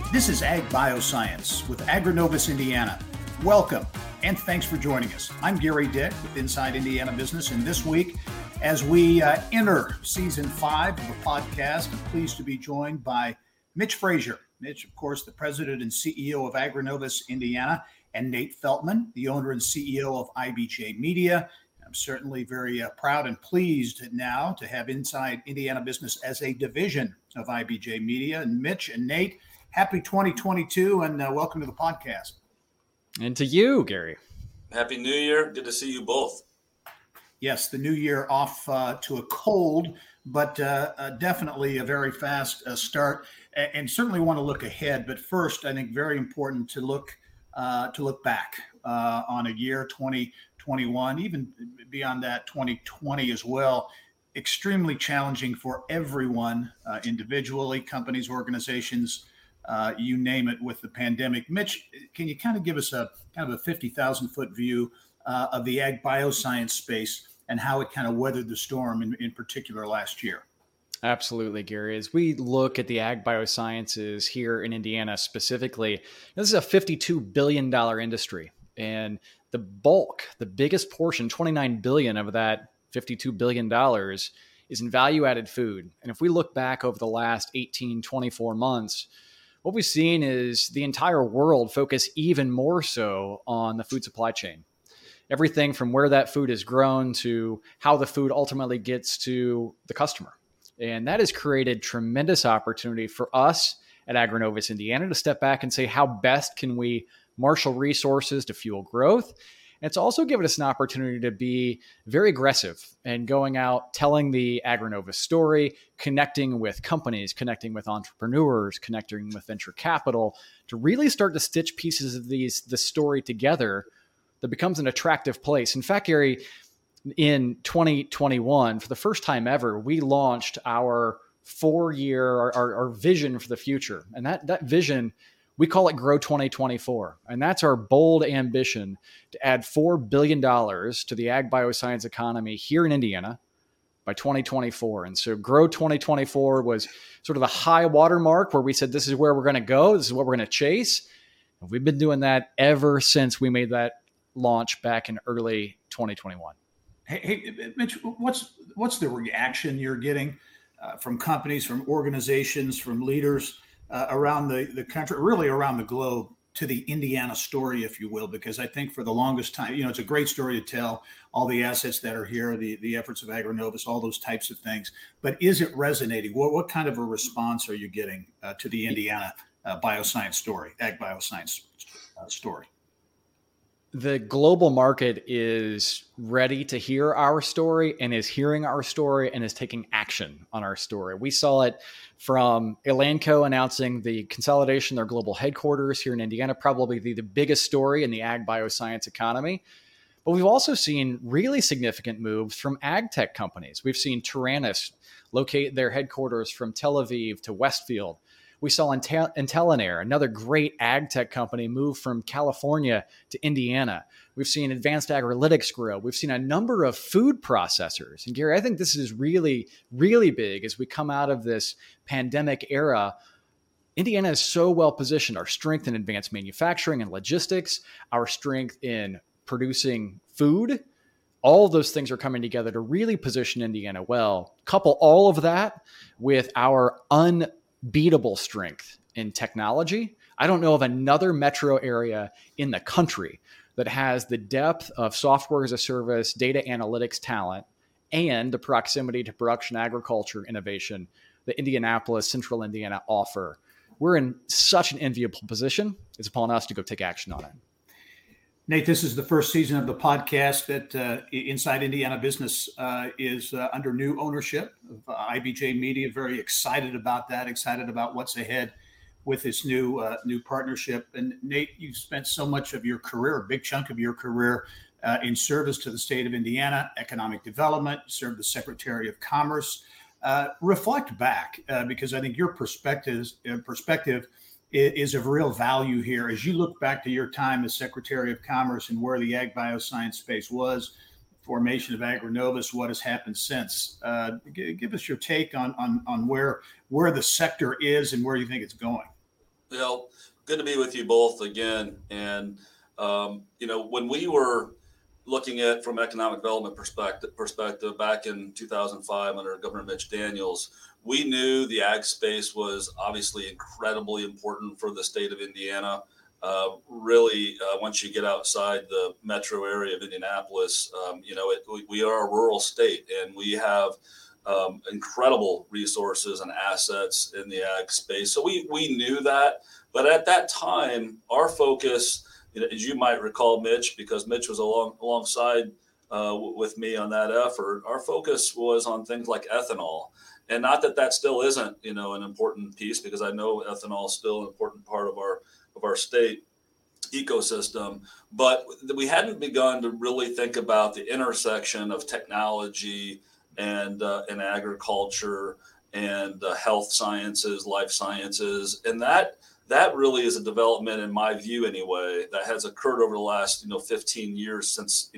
This is Ag Bioscience with Agronovus Indiana. Welcome, and thanks for joining us. I'm Gary Dick with Inside Indiana Business, and this week, as we enter Season 5 of the podcast, I'm pleased to be joined by Mitch Frazier. Mitch, of course, the President and CEO of Agronovus Indiana, and Nate Feltman, the owner and CEO of IBJ Media. I'm certainly very proud and pleased now to have Inside Indiana Business as a division of IBJ Media. And Mitch and Nate, happy 2022 and welcome to the podcast. And to you, Gary. Happy New Year. Good to see you both. Yes, the new year off to a cold, but definitely a very fast start, and certainly want to look ahead. But first, I think very important to look back on a year 2021, even beyond that 2020 as well. Extremely challenging for everyone, individually, companies, organizations, you name it, with the pandemic. Mitch, can you kind of give us a 50,000 foot view of the ag bioscience space and how it kind of weathered the storm in particular last year? Absolutely, Gary. As we look at the ag biosciences here in Indiana specifically, this is a $52 billion industry. And the bulk, the biggest portion, $29 billion of that $52 billion is in value-added food. And if we look back over the last 18, 24 months, what we've seen is the entire world focus even more so on the food supply chain. Everything from where that food is grown to how the food ultimately gets to the customer. And that has created tremendous opportunity for us at Agronovus Indiana to step back and say, how best can we marshal resources to fuel growth? And it's also given us an opportunity to be very aggressive and going out, telling the Agronovus story, connecting with companies, connecting with entrepreneurs, connecting with venture capital, to really start to stitch pieces of the story together that becomes an attractive place. In fact, Gary, in 2021, for the first time ever, we launched our 4-year, our vision for the future. And that vision, we call it Grow 2024. And that's our bold ambition to add $4 billion to the ag bioscience economy here in Indiana by 2024. And so Grow 2024 was sort of the high water mark where we said, this is where we're going to go. This is what we're going to chase. And we've been doing that ever since we made that launch back in early 2021. Hey, Mitch, what's the reaction you're getting from companies, from organizations, from leaders around the country, really around the globe, to the Indiana story, if you will? Because I think for the longest time, it's a great story to tell, all the assets that are here, the efforts of Agronovus, all those types of things. But is it resonating? What kind of a response are you getting to the Indiana bioscience story, ag bioscience story? The global market is ready to hear our story and is hearing our story and is taking action on our story. We saw it from Elanco announcing the consolidation of their global headquarters here in Indiana, probably the biggest story in the ag bioscience economy. But we've also seen really significant moves from ag tech companies. We've seen Taranis locate their headquarters from Tel Aviv to Westfield. We saw Intelonair, another great ag tech company, move from California to Indiana. We've seen Advanced Agrilytics grow. We've seen a number of food processors. And Gary, I think this is really, really big as we come out of this pandemic era. Indiana is so well positioned. Our strength in advanced manufacturing and logistics, our strength in producing food, all of those things are coming together to really position Indiana well. Couple all of that with our unbeatable strength in technology. I don't know of another metro area in the country that has the depth of software as a service, data analytics talent, and the proximity to production agriculture innovation that Indianapolis, Central Indiana offer. We're in such an enviable position. It's upon us to go take action on it. Nate, this is the first season of the podcast that Inside Indiana Business is under new ownership of IBJ Media. Very excited about that, excited about what's ahead with this new partnership. And Nate, you've spent so much of your career, a big chunk of your career, in service to the state of Indiana, economic development, served the Secretary of Commerce. Reflect back, because I think your perspective is of real value here. As you look back to your time as Secretary of Commerce and where the ag bioscience space was, formation of Agronovus, what has happened since. Give us your take on where the sector is and where you think it's going. Well, good to be with you both again. And when we were looking at from economic development perspective back in 2005 under Governor Mitch Daniels, we knew the ag space was obviously incredibly important for the state of Indiana. Once you get outside the metro area of Indianapolis, we are a rural state, and we have incredible resources and assets in the ag space. So we knew that, but at that time, our focus, as you might recall, Mitch, because Mitch was alongside with me on that effort, our focus was on things like ethanol. And not that that still isn't, an important piece, because I know ethanol is still an important part of our state ecosystem, but we hadn't begun to really think about the intersection of technology and agriculture and health sciences, life sciences, and that really is a development, in my view anyway, that has occurred over the last 15 years since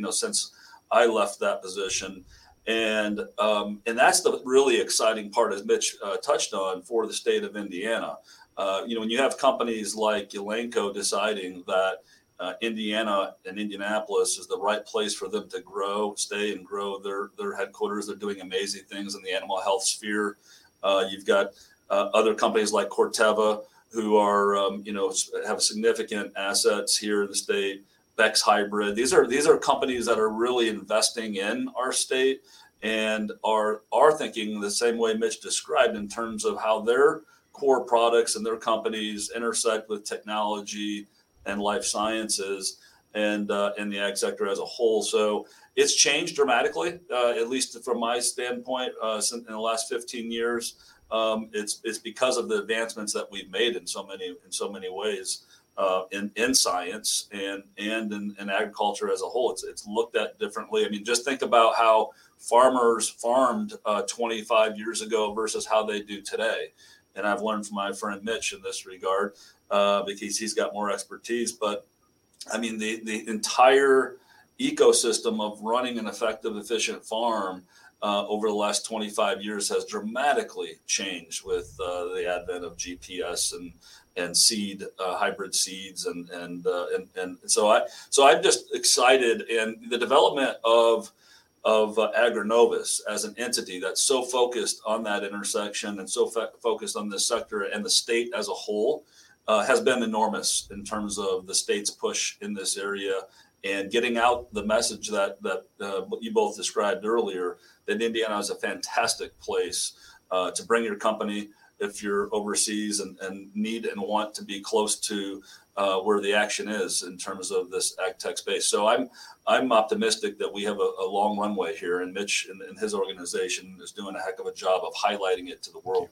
I left that position. And that's the really exciting part, as Mitch touched on, for the state of Indiana. When you have companies like Elanco deciding that Indiana and Indianapolis is the right place for them to stay and grow their headquarters, they're doing amazing things in the animal health sphere. You've got other companies like Corteva who are, have significant assets here in the state. Bex Hybrid. These are companies that are really investing in our state and are thinking the same way Mitch described in terms of how their core products and their companies intersect with technology and life sciences and in the ag sector as a whole. So it's changed dramatically, at least from my standpoint, in the last 15 years. It's because of the advancements that we've made in so many ways. In science and in agriculture as a whole, it's looked at differently. I mean, just think about how farmers farmed 25 years ago versus how they do today. And I've learned from my friend Mitch in this regard because he's got more expertise. But I mean, the entire ecosystem of running an effective, efficient farm over the last 25 years has dramatically changed with the advent of GPS and seed hybrid seeds and so I'm just excited, and the development of Agrinovus as an entity that's so focused on that intersection and so focused on this sector and the state as a whole has been enormous in terms of the state's push in this area and getting out the message that you both described earlier, that Indiana is a fantastic place to bring your company if you're overseas and need and want to be close to where the action is in terms of this ag tech space. So I'm optimistic that we have a long runway here, and Mitch and his organization is doing a heck of a job of highlighting it to the world.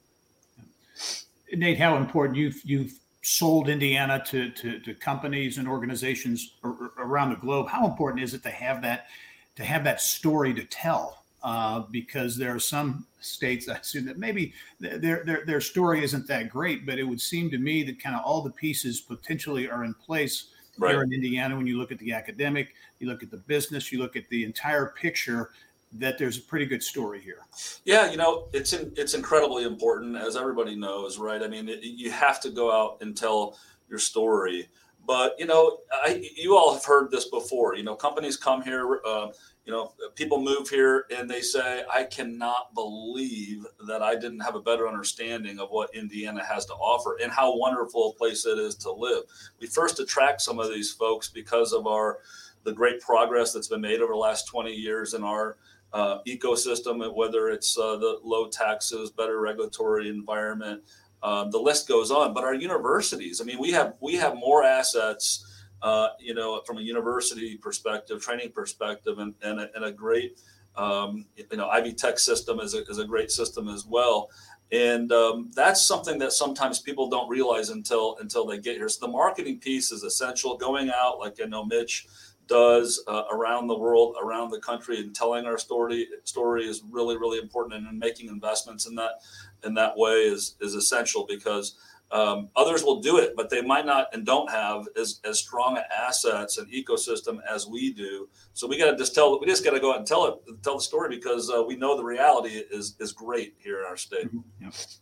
Nate, how important you've sold Indiana to companies and organizations around the globe. How important is it to have that story to tell? Because there are some states I assume that maybe their story isn't that great, but it would seem to me that kind of all the pieces potentially are in place here in Indiana. When you look at the academic, you look at the business, you look at the entire picture, that there's a pretty good story here. Yeah, it's incredibly important, as everybody knows, right? I mean, you have to go out and tell your story. But, you all have heard this before. Companies come here, people move here and they say, I cannot believe that I didn't have a better understanding of what Indiana has to offer and how wonderful a place it is to live. We first attract some of these folks because of the great progress that's been made over the last 20 years in our ecosystem, whether it's the low taxes, better regulatory environment, the list goes on. But our universities, I mean, we have more assets, from a university perspective, training perspective, and a great, Ivy Tech system is a great system as well. And that's something that sometimes people don't realize until they get here. So the marketing piece is essential. Going out, like I know Mitch does around the world, around the country, and telling our story is really, really important. And making investments in that way is essential, because others will do it, but they might not and don't have as strong assets and ecosystem as we do. So we just got to go out and tell the story, because we know the reality is great here in our state. Mm-hmm. Yeah.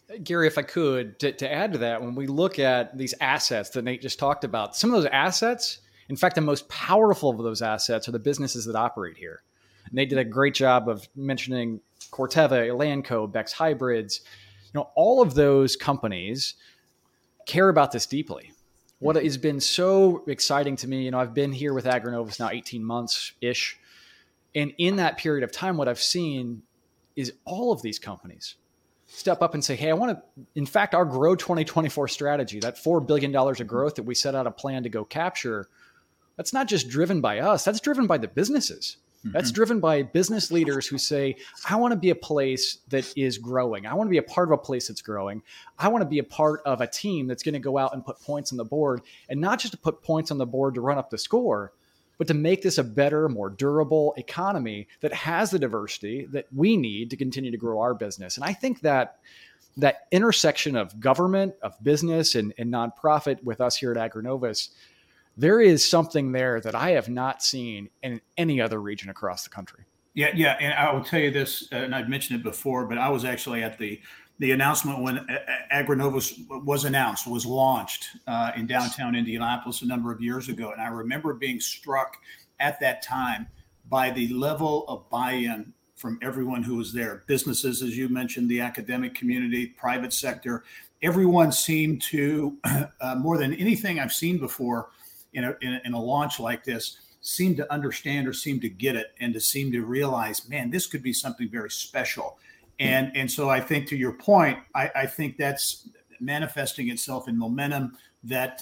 Gary, if I could, to add to that, when we look at these assets that Nate just talked about, some of those assets, in fact, the most powerful of those assets are the businesses that operate here. And they did a great job of mentioning Corteva, Elanco, Bex Hybrids. All of those companies care about this deeply. What has been so exciting to me, I've been here with Agrinovus now 18 months-ish. And in that period of time, what I've seen is all of these companies step up and say, hey, I want to, in fact, our Grow 2024 strategy, that $4 billion of growth that we set out a plan to go capture, that's not just driven by us, that's driven by the businesses. That's driven by business leaders who say, I want to be a place that is growing. I want to be a part of a place that's growing. I want to be a part of a team that's going to go out and put points on the board, and not just to put points on the board to run up the score, but to make this a better, more durable economy that has the diversity that we need to continue to grow our business. And I think that intersection of government, of business, and nonprofit with us here at Agrinovus, there is something there that I have not seen in any other region across the country. Yeah. And I will tell you this, and I've mentioned it before, but I was actually at the announcement when Agrinovus was launched in downtown Indianapolis a number of years ago. And I remember being struck at that time by the level of buy-in from everyone who was there. Businesses, as you mentioned, the academic community, private sector, everyone seemed to, more than anything I've seen before, in a launch like this, seem to understand or seem to get it and to seem to realize, man, this could be something very special. And so I think, to your point, I think that's manifesting itself in momentum that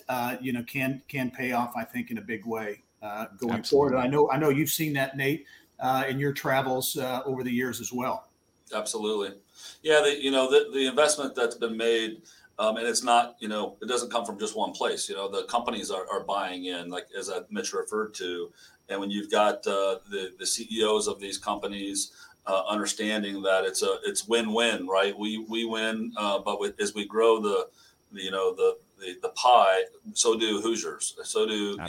can pay off, I think, in a big way going forward. And I know you've seen that, Nate, in your travels over the years as well. Absolutely. Yeah, the investment that's been made. And it's not, it doesn't come from just one place. The companies are buying in, like as Mitch referred to. And when you've got the CEOs of these companies understanding that it's win-win, right? We win, but as we grow the pie, so do Hoosiers, so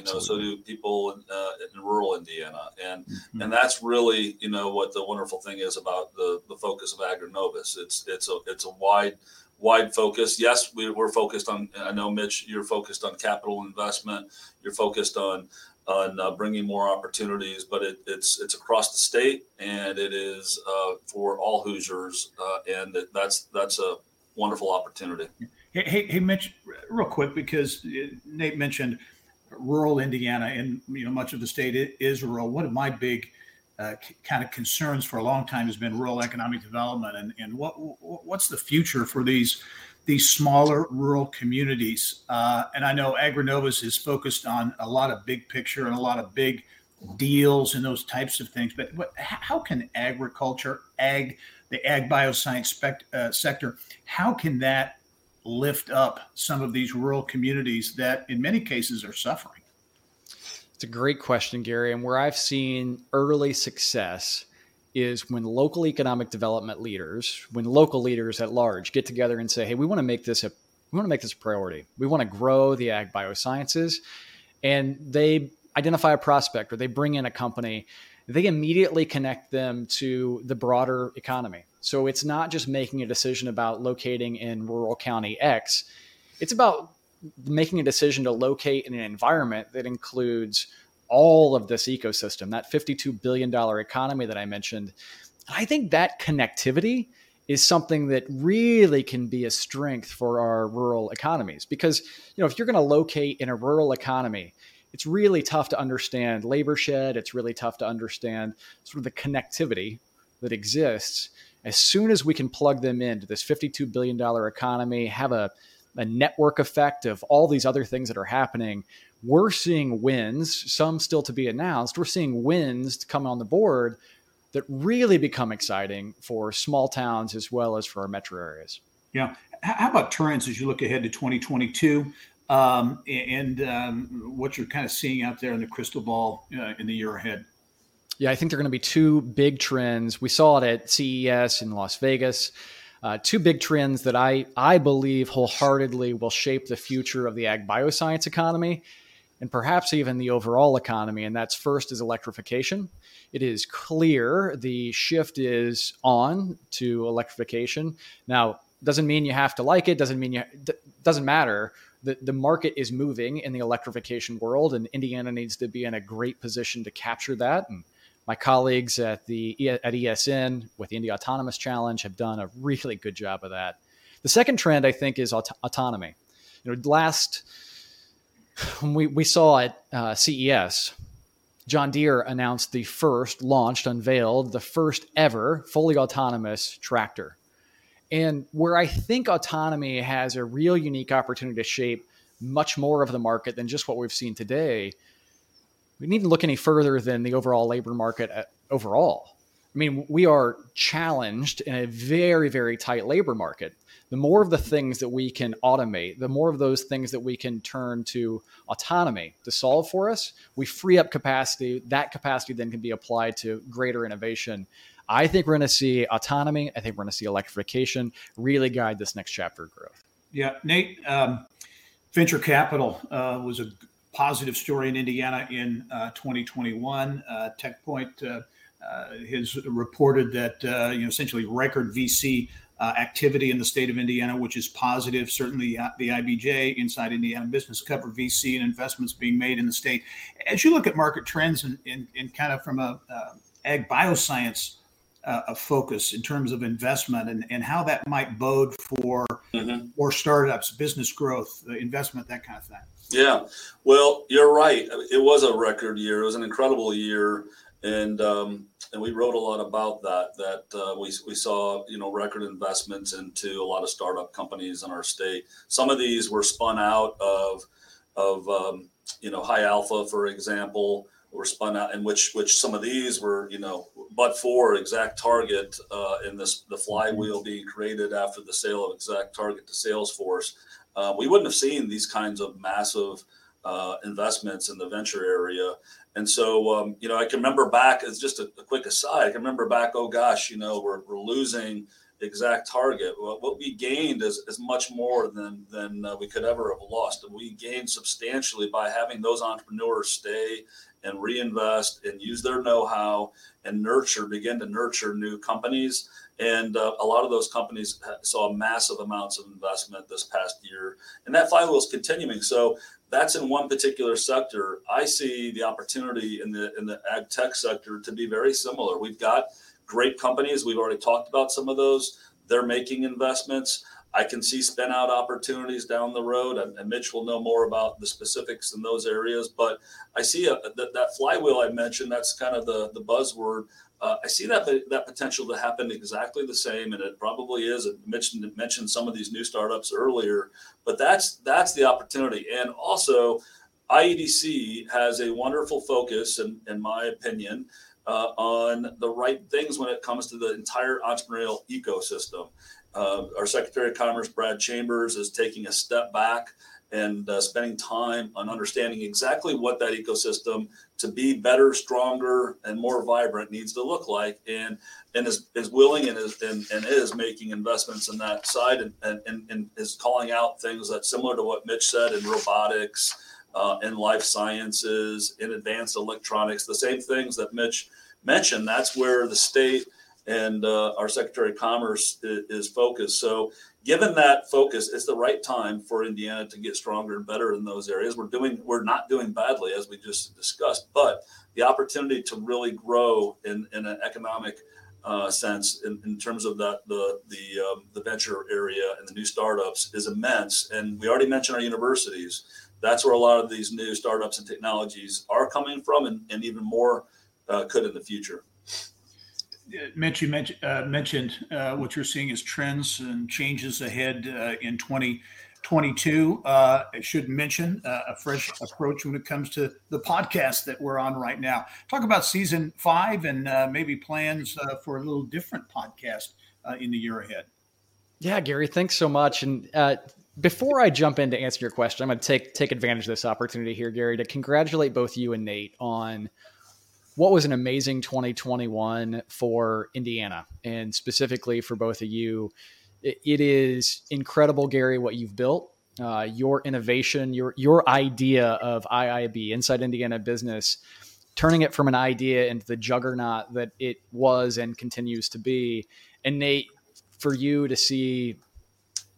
do people in rural Indiana, and that's really what the wonderful thing is about the focus of Agrinovus. It's a wide focus. Yes, we're focused on, I know, Mitch, you're focused on capital investment. You're focused on bringing more opportunities, but it's across the state, and it is for all Hoosiers, and that's a wonderful opportunity. Hey, Mitch, real quick, because Nate mentioned rural Indiana, and much of the state is rural. One of my big kind of concerns for a long time has been rural economic development, and what's the future for these smaller rural communities. And I know Agrinovus is focused on a lot of big picture and a lot of big deals and those types of things. But how can agriculture, the ag bioscience sector, how can that lift up some of these rural communities that in many cases are suffering? It's a great question, Gary. And where I've seen early success is when local economic development leaders, when local leaders at large get together and say, hey, we want to make this a priority. We want to grow the ag biosciences. And they identify a prospect or they bring in a company. They immediately connect them to the broader economy. So it's not just making a decision about locating in rural county X. It's about making a decision to locate in an environment that includes all of this ecosystem, that $52 billion economy that I mentioned. I think that connectivity is something that really can be a strength for our rural economies. Because, if you're going to locate in a rural economy, it's really tough to understand labor shed. It's really tough to understand sort of the connectivity that exists. As soon as we can plug them into this $52 billion economy, have a network effect of all these other things that are happening, we're seeing wins, some still to be announced. We're seeing wins come on the board that really become exciting for small towns as well as for our metro areas. Yeah. How about trends as you look ahead to 2022 and what you're kind of seeing out there in the crystal ball in the year ahead? Yeah, I think there are going to be two big trends. We saw it at CES in Las Vegas. Two big trends that I believe wholeheartedly will shape the future of the ag bioscience economy and perhaps even the overall economy. And that's first is electrification. It is clear the shift is on to electrification. Now, Doesn't mean you have to like it. Doesn't matter. The market is moving in the electrification world, and Indiana needs to be in a great position to capture that. And my colleagues at ESN with the Indy Autonomous Challenge have done a really good job of that. The second trend, I think, is autonomy. When we saw at CES, John Deere announced unveiled the first ever fully autonomous tractor. And where I think autonomy has a real unique opportunity to shape much more of the market than just what we've seen today, we need to look any further than the overall labor market overall. I mean, we are challenged in a very, very tight labor market. The more of the things that we can automate, the more of those things that we can turn to autonomy to solve for us, we free up capacity. That capacity then can be applied to greater innovation. I think we're going to see autonomy. I think we're going to see electrification really guide this next chapter of growth. Yeah, Nate, venture capital was a positive story in Indiana in 2021. TechPoint has reported that essentially record VC activity in the state of Indiana, which is positive. Certainly, the IBJ Inside Indiana Business cover VC and investments being made in the state. As you look at market trends and kind of from a ag bioscience focus in terms of investment and how that might bode for more startups, business growth, investment, that kind of thing. Yeah, well, you're right. It was a record year. It was an incredible year. And we wrote a lot about that we saw, record investments into a lot of startup companies in our state. Some of these were spun out of High Alpha, for example, were spun out, in which some of these were, but for ExactTarget and the flywheel being created after the sale of ExactTarget to Salesforce. We wouldn't have seen these kinds of massive investments in the venture area. And so, I can remember back, as just a quick aside, I can remember back, we're losing ExactTarget. Well, what we gained is much more than we could ever have lost. And we gained substantially by having those entrepreneurs stay and reinvest and use their know-how and begin to nurture new companies. And a lot of those companies saw massive amounts of investment this past year. And that flywheel is continuing. So that's in one particular sector. I see the opportunity in the ag tech sector to be very similar. We've got great companies. We've already talked about some of those. They're making investments. I can see spin out opportunities down the road, and Mitch will know more about the specifics in those areas. But I see that flywheel I mentioned. That's kind of the buzzword. I see that potential to happen exactly the same, and it probably is. Mitch mentioned some of these new startups earlier, but that's the opportunity. And also, IEDC has a wonderful focus, in my opinion, on the right things when it comes to the entire entrepreneurial ecosystem. Our Secretary of Commerce, Brad Chambers, is taking a step back and spending time on understanding exactly what that ecosystem to be better, stronger, and more vibrant needs to look like, and is willing and is making investments in that side, and is calling out things that's similar to what Mitch said in robotics, in life sciences, in advanced electronics, the same things that Mitch mentioned. That's where the state and our Secretary of Commerce is focused. So given that focus, it's the right time for Indiana to get stronger and better in those areas. We're not doing badly, as we just discussed, but the opportunity to really grow in an economic sense in terms of the venture area and the new startups is immense. And we already mentioned our universities. That's where a lot of these new startups and technologies are coming from, and even more could in the future. Mitch, you mentioned what you're seeing as trends and changes ahead in 2022. I should mention a fresh approach when it comes to the podcast that we're on right now. Talk about season 5 and maybe plans for a little different podcast in the year ahead. Yeah, Gary, thanks so much. And before I jump in to answer your question, I'm going to take advantage of this opportunity here, Gary, to congratulate both you and Nate on what was an amazing 2021 for Indiana, and specifically for both of you. It is incredible, Gary, what you've built, your innovation, your idea of IIB, Inside Indiana Business, turning it from an idea into the juggernaut that it was and continues to be. And Nate, for you to see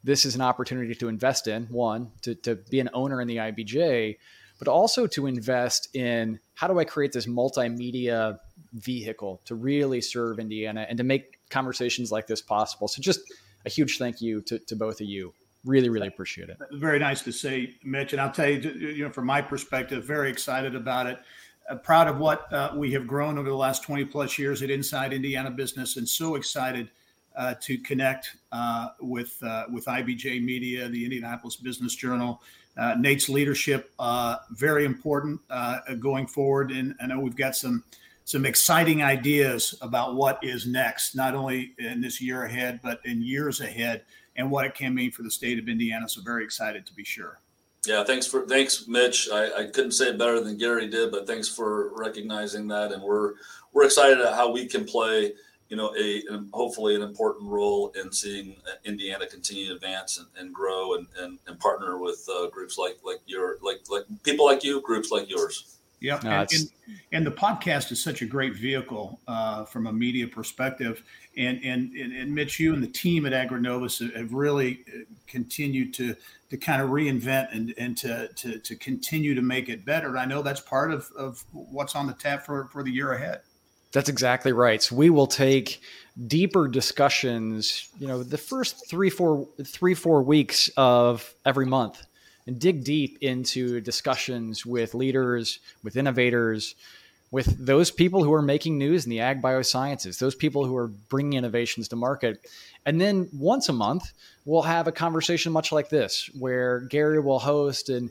this is an opportunity to invest in, one, to be an owner in the IBJ, but also to invest in how do I create this multimedia vehicle to really serve Indiana and to make conversations like this possible. So just a huge thank you to both of you. Really, really appreciate it. Very nice to say, Mitch. And I'll tell you, from my perspective, very excited about it. Proud of what we have grown over the last 20 plus years at Inside Indiana Business, and so excited to connect with IBJ Media, the Indianapolis Business Journal. Nate's leadership, very important going forward. And I know we've got some exciting ideas about what is next, not only in this year ahead, but in years ahead, and what it can mean for the state of Indiana. So very excited, to be sure. Yeah, thanks, Mitch. I couldn't say it better than Gary did, but thanks for recognizing that. And we're excited at how we can play, hopefully an important role in seeing Indiana continue to advance and grow and partner with groups like people like you, groups like yours. Yep. And the podcast is such a great vehicle from a media perspective. And Mitch, you and the team at AgriNovus have really continued to kind of reinvent and to continue to make it better. And I know that's part of what's on the tap for the year ahead. That's exactly right. So we will take deeper discussions, the first three, 4 weeks of every month, and dig deep into discussions with leaders, with innovators, with those people who are making news in the ag biosciences, those people who are bringing innovations to market. And then once a month, we'll have a conversation much like this, where Gary will host, and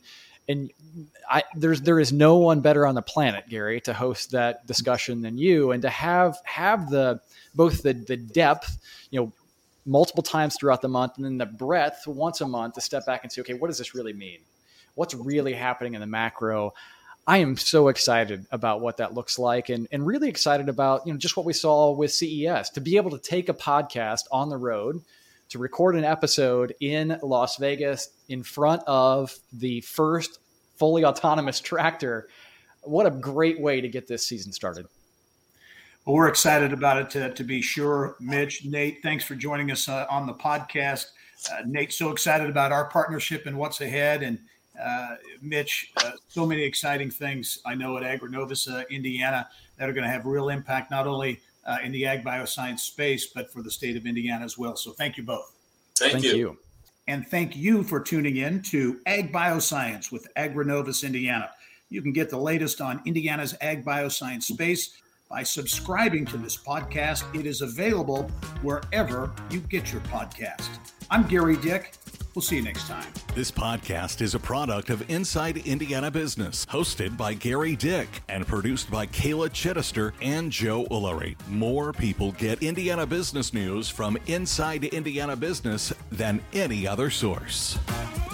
there is no one better on the planet, Gary, to host that discussion than you, and to have both the depth, multiple times throughout the month, and then the breadth once a month to step back and say, okay, what does this really mean? What's really happening in the macro? I am so excited about what that looks like, and really excited about, just what we saw with CES, to be able to take a podcast on the road, to record an episode in Las Vegas in front of the first fully autonomous tractor. What a great way to get this season started. Well, we're excited about it, to be sure. Mitch, Nate, thanks for joining us on the podcast. Nate's so excited about our partnership and what's ahead. And Mitch, so many exciting things I know at AgriNovus Indiana that are going to have real impact, not only in the ag bioscience space, but for the state of Indiana as well. So thank you both. Thank you. And thank you for tuning in to Ag Bioscience with AgriNovus Indiana. You can get the latest on Indiana's ag bioscience space by subscribing to this podcast. It is available wherever you get your podcast. I'm Gary Dick. We'll see you next time. This podcast is a product of Inside Indiana Business, hosted by Gary Dick and produced by Kayla Chittister and Joe Ullery. More people get Indiana business news from Inside Indiana Business than any other source.